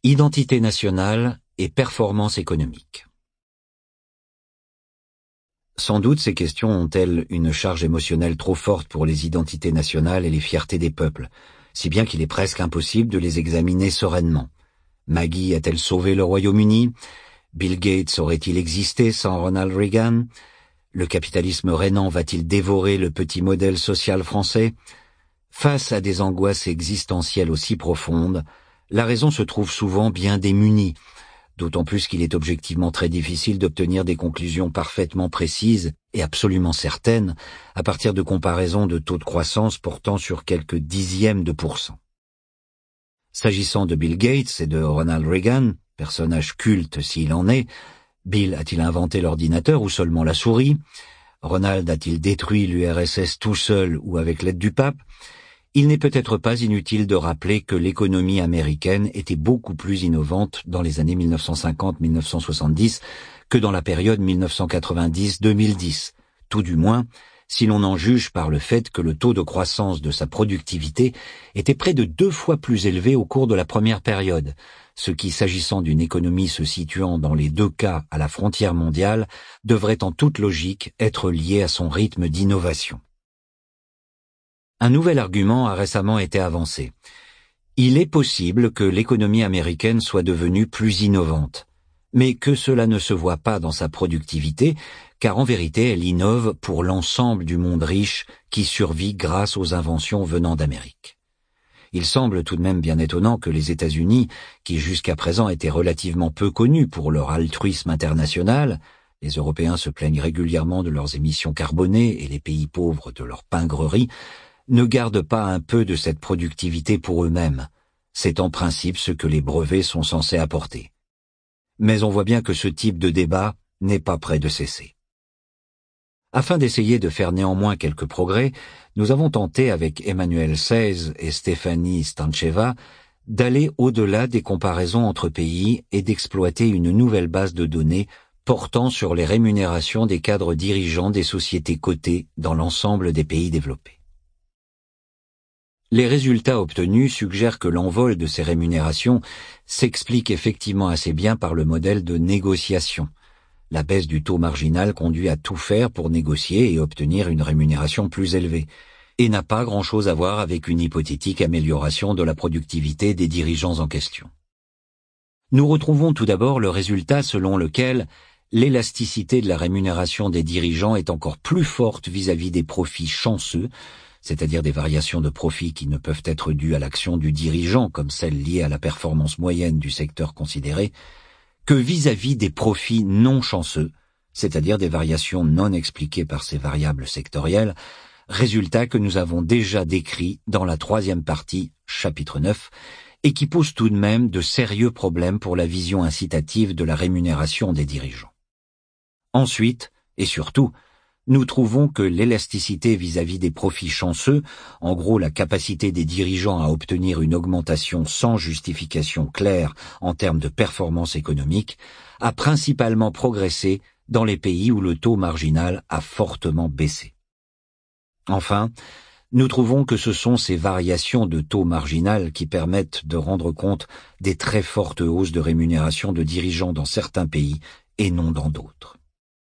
Identité nationale et performance économique. Sans doute ces questions ont-elles une charge émotionnelle trop forte pour les identités nationales et les fiertés des peuples, si bien qu'il est presque impossible de les examiner sereinement. Maggie a-t-elle sauvé le Royaume-Uni? Bill Gates aurait-il existé sans Ronald Reagan? Le capitalisme régnant va-t-il dévorer le petit modèle social français? Face à des angoisses existentielles aussi profondes, la raison se trouve souvent bien démunie, d'autant plus qu'il est objectivement très difficile d'obtenir des conclusions parfaitement précises et absolument certaines à partir de comparaisons de taux de croissance portant sur quelques dixièmes de %. S'agissant de Bill Gates et de Ronald Reagan, personnage culte s'il en est, Bill a-t-il inventé l'ordinateur ou seulement la souris? Ronald a-t-il détruit l'URSS tout seul ou avec l'aide du pape? Il n'est peut-être pas inutile de rappeler que l'économie américaine était beaucoup plus innovante dans les années 1950-1970 que dans la période 1990-2010, tout du moins si l'on en juge par le fait que le taux de croissance de sa productivité était près de 2 fois plus élevé au cours de la première période, ce qui, s'agissant d'une économie se situant dans les 2 cas à la frontière mondiale, devrait en toute logique être lié à son rythme d'innovation. Un nouvel argument a récemment été avancé. Il est possible que l'économie américaine soit devenue plus innovante, mais que cela ne se voit pas dans sa productivité, car en vérité elle innove pour l'ensemble du monde riche qui survit grâce aux inventions venant d'Amérique. Il semble tout de même bien étonnant que les États-Unis, qui jusqu'à présent étaient relativement peu connus pour leur altruisme international, les Européens se plaignent régulièrement de leurs émissions carbonées et les pays pauvres de leur pingrerie, ne gardent pas un peu de cette productivité pour eux-mêmes. C'est en principe ce que les brevets sont censés apporter. Mais on voit bien que ce type de débat n'est pas près de cesser. Afin d'essayer de faire néanmoins quelques progrès, nous avons tenté avec Emmanuel Saez et Stéphanie Stancheva d'aller au-delà des comparaisons entre pays et d'exploiter une nouvelle base de données portant sur les rémunérations des cadres dirigeants des sociétés cotées dans l'ensemble des pays développés. Les résultats obtenus suggèrent que l'envol de ces rémunérations s'explique effectivement assez bien par le modèle de négociation. La baisse du taux marginal conduit à tout faire pour négocier et obtenir une rémunération plus élevée, et n'a pas grand-chose à voir avec une hypothétique amélioration de la productivité des dirigeants en question. Nous retrouvons tout d'abord le résultat selon lequel l'élasticité de la rémunération des dirigeants est encore plus forte vis-à-vis des profits chanceux, c'est-à-dire des variations de profit qui ne peuvent être dues à l'action du dirigeant comme celles liées à la performance moyenne du secteur considéré, que vis-à-vis des profits non chanceux, c'est-à-dire des variations non expliquées par ces variables sectorielles, résultat que nous avons déjà décrit dans la 3e partie, chapitre 9, et qui pose tout de même de sérieux problèmes pour la vision incitative de la rémunération des dirigeants. Ensuite, et surtout, nous trouvons que l'élasticité vis-à-vis des profits chanceux, en gros la capacité des dirigeants à obtenir une augmentation sans justification claire en termes de performance économique, a principalement progressé dans les pays où le taux marginal a fortement baissé. Enfin, nous trouvons que ce sont ces variations de taux marginal qui permettent de rendre compte des très fortes hausses de rémunération de dirigeants dans certains pays et non dans d'autres.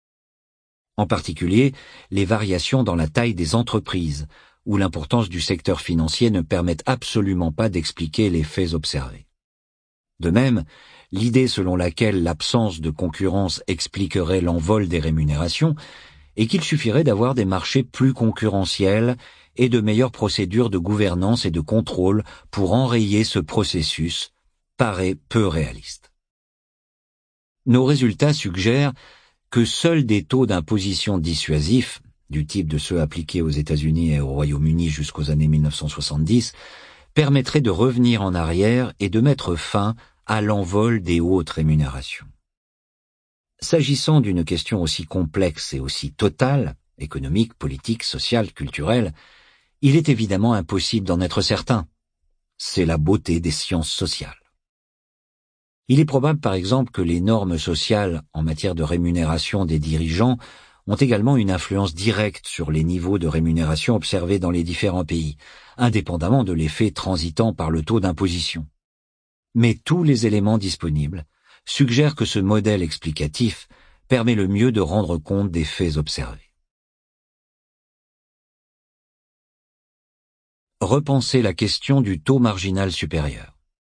En particulier, les variations dans la taille des entreprises, où l'importance du secteur financier ne permettent absolument pas d'expliquer les faits observés. De même, l'idée selon laquelle l'absence de concurrence expliquerait l'envol des rémunérations est qu'il suffirait d'avoir des marchés plus concurrentiels et de meilleures procédures de gouvernance et de contrôle pour enrayer ce processus paraît peu réaliste. Nos résultats suggèrent que seuls des taux d'imposition dissuasifs, du type de ceux appliqués aux États-Unis et au Royaume-Uni jusqu'aux années 1970, permettraient de revenir en arrière et de mettre fin à l'envol des hautes rémunérations. S'agissant d'une question aussi complexe et aussi totale, économique, politique, sociale, culturelle, il est évidemment impossible d'en être certain. C'est la beauté des sciences sociales. Il est probable par exemple que les normes sociales en matière de rémunération des dirigeants ont également une influence directe sur les niveaux de rémunération observés dans les différents pays, indépendamment de l'effet transitant par le taux d'imposition. Mais tous les éléments disponibles suggèrent que ce modèle explicatif permet le mieux de rendre compte des faits observés. Repenser la question du taux marginal supérieur.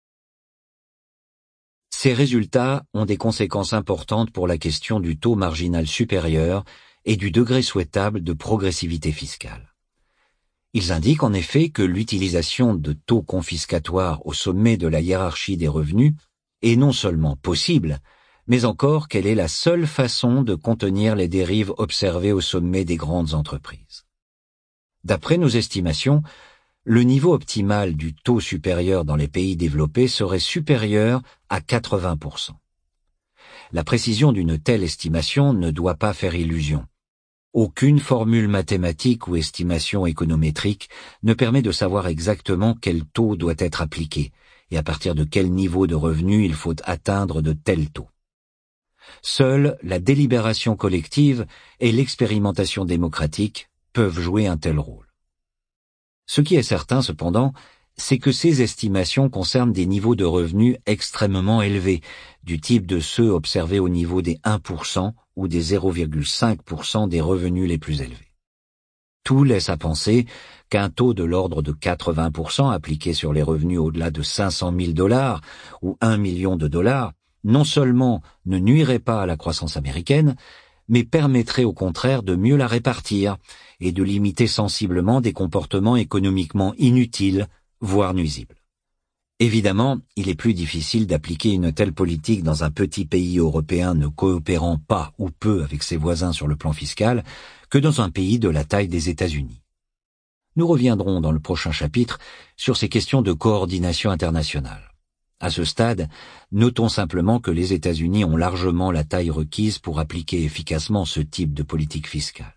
Ces résultats ont des conséquences importantes pour la question du taux marginal supérieur et du degré souhaitable de progressivité fiscale. Ils indiquent en effet que l'utilisation de taux confiscatoires au sommet de la hiérarchie des revenus est non seulement possible, mais encore qu'elle est la seule façon de contenir les dérives observées au sommet des grandes entreprises. D'après nos estimations, le niveau optimal du taux supérieur dans les pays développés serait supérieur à 80%. La précision d'une telle estimation ne doit pas faire illusion. Aucune formule mathématique ou estimation économétrique ne permet de savoir exactement quel taux doit être appliqué et à partir de quel niveau de revenu il faut atteindre de tels taux. Seule la délibération collective et l'expérimentation démocratique peuvent jouer un tel rôle. Ce qui est certain, cependant, c'est que ces estimations concernent des niveaux de revenus extrêmement élevés, du type de ceux observés au niveau des 1% ou des 0,5% des revenus les plus élevés. Tout laisse à penser qu'un taux de l'ordre de 80% appliqué sur les revenus au-delà de $500 000 ou $1 million non seulement ne nuirait pas à la croissance américaine, mais permettrait au contraire de mieux la répartir et de limiter sensiblement des comportements économiquement inutiles, voire nuisibles. Évidemment, il est plus difficile d'appliquer une telle politique dans un petit pays européen ne coopérant pas ou peu avec ses voisins sur le plan fiscal que dans un pays de la taille des États-Unis. Nous reviendrons dans le prochain chapitre sur ces questions de coordination internationale. À ce stade, notons simplement que les États-Unis ont largement la taille requise pour appliquer efficacement ce type de politique fiscale.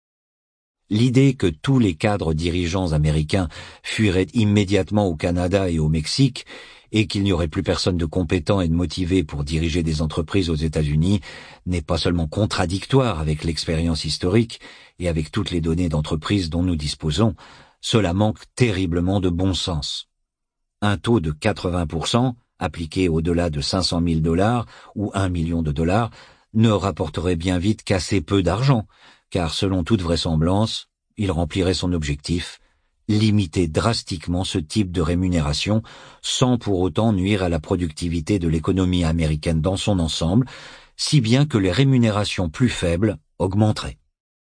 L'idée que tous les cadres dirigeants américains fuiraient immédiatement au Canada et au Mexique et qu'il n'y aurait plus personne de compétent et de motivé pour diriger des entreprises aux États-Unis n'est pas seulement contradictoire avec l'expérience historique et avec toutes les données d'entreprise dont nous disposons, cela manque terriblement de bon sens. Un taux de 80% appliqué au-delà de $500 000 ou $1 million ne rapporterait bien vite qu'assez peu d'argent, car selon toute vraisemblance, il remplirait son objectif, limiter drastiquement ce type de rémunération sans pour autant nuire à la productivité de l'économie américaine dans son ensemble, si bien que les rémunérations plus faibles augmenteraient.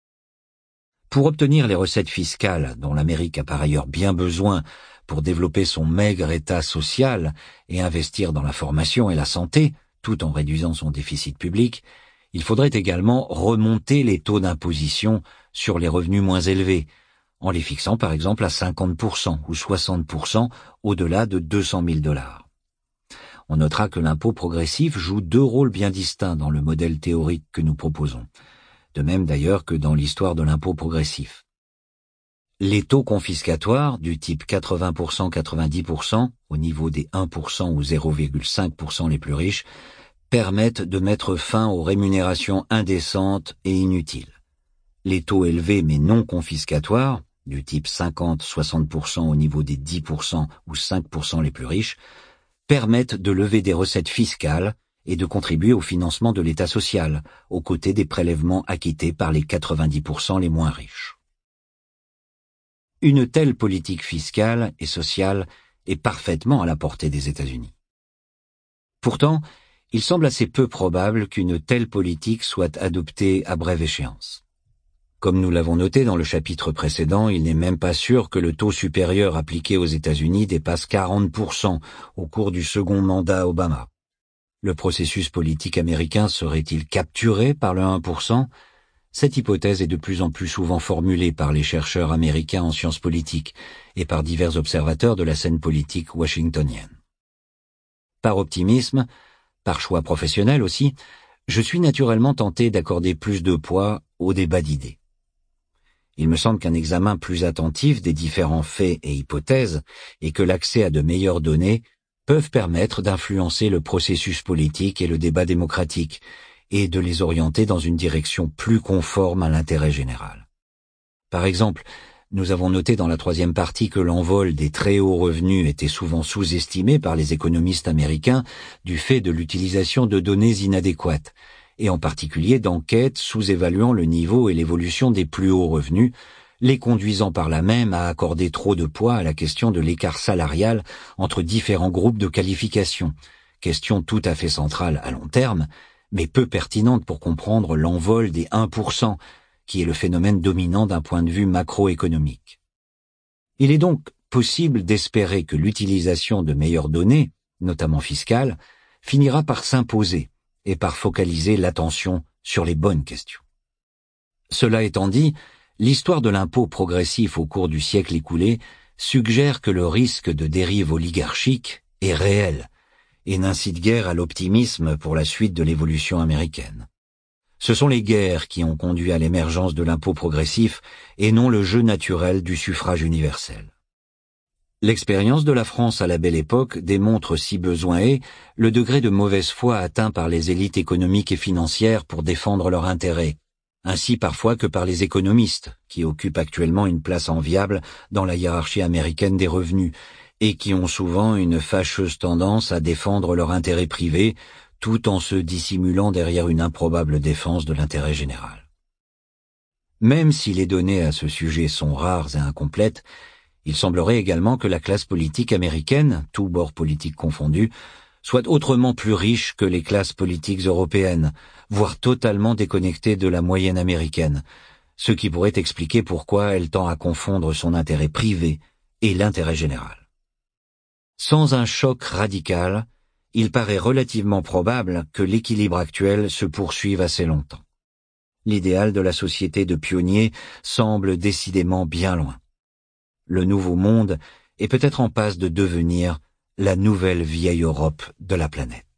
Pour obtenir les recettes fiscales dont l'Amérique a par ailleurs bien besoin pour développer son maigre état social et investir dans la formation et la santé, tout en réduisant son déficit public, il faudrait également remonter les taux d'imposition sur les revenus moins élevés, en les fixant par exemple à 50% ou 60% au-delà de $200 000. On notera que l'impôt progressif joue deux rôles bien distincts dans le modèle théorique que nous proposons, de même d'ailleurs que dans l'histoire de l'impôt progressif. Les taux confiscatoires du type 80%, 90% au niveau des 1% ou 0,5% les plus riches permettent de mettre fin aux rémunérations indécentes et inutiles. Les taux élevés mais non confiscatoires, du type 50-60% au niveau des 10% ou 5% les plus riches, permettent de lever des recettes fiscales et de contribuer au financement de l'État social, aux côtés des prélèvements acquittés par les 90% les moins riches. Une telle politique fiscale et sociale est parfaitement à la portée des États-Unis. Pourtant, il semble assez peu probable qu'une telle politique soit adoptée à brève échéance. Comme nous l'avons noté dans le chapitre précédent, il n'est même pas sûr que le taux supérieur appliqué aux États-Unis dépasse 40% au cours du second mandat Obama. Le processus politique américain serait-il capturé par le 1%? Cette hypothèse est de plus en plus souvent formulée par les chercheurs américains en sciences politiques et par divers observateurs de la scène politique washingtonienne. Par optimisme, par choix professionnel aussi, je suis naturellement tenté d'accorder plus de poids au débat d'idées. Il me semble qu'un examen plus attentif des différents faits et hypothèses et que l'accès à de meilleures données peuvent permettre d'influencer le processus politique et le débat démocratique et de les orienter dans une direction plus conforme à l'intérêt général. Par exemple, Nous avons noté dans la troisième partie que l'envol des très hauts revenus était souvent sous-estimé par les économistes américains du fait de l'utilisation de données inadéquates, et en particulier d'enquêtes sous-évaluant le niveau et l'évolution des plus hauts revenus, les conduisant par là même à accorder trop de poids à la question de l'écart salarial entre différents groupes de qualification, question tout à fait centrale à long terme, mais peu pertinente pour comprendre l'envol des 1%, qui est le phénomène dominant d'un point de vue macroéconomique. Il est donc possible d'espérer que l'utilisation de meilleures données, notamment fiscales, finira par s'imposer et par focaliser l'attention sur les bonnes questions. Cela étant dit, l'histoire de l'impôt progressif au cours du siècle écoulé suggère que le risque de dérive oligarchique est réel et n'incite guère à l'optimisme pour la suite de l'évolution américaine. Ce sont les guerres qui ont conduit à l'émergence de l'impôt progressif et non le jeu naturel du suffrage universel. L'expérience de la France à la Belle Époque démontre, si besoin est, le degré de mauvaise foi atteint par les élites économiques et financières pour défendre leurs intérêts, ainsi parfois que par les économistes, qui occupent actuellement une place enviable dans la hiérarchie américaine des revenus, et qui ont souvent une fâcheuse tendance à défendre leur intérêt privé, tout en se dissimulant derrière une improbable défense de l'intérêt général. Même si les données à ce sujet sont rares et incomplètes, il semblerait également que la classe politique américaine, tous bords politiques confondus, soit autrement plus riche que les classes politiques européennes, voire totalement déconnectée de la moyenne américaine, ce qui pourrait expliquer pourquoi elle tend à confondre son intérêt privé et l'intérêt général. Sans un choc radical, il paraît relativement probable que l'équilibre actuel se poursuive assez longtemps. L'idéal de la société de pionniers semble décidément bien loin. Le nouveau monde est peut-être en passe de devenir la nouvelle vieille Europe de la planète.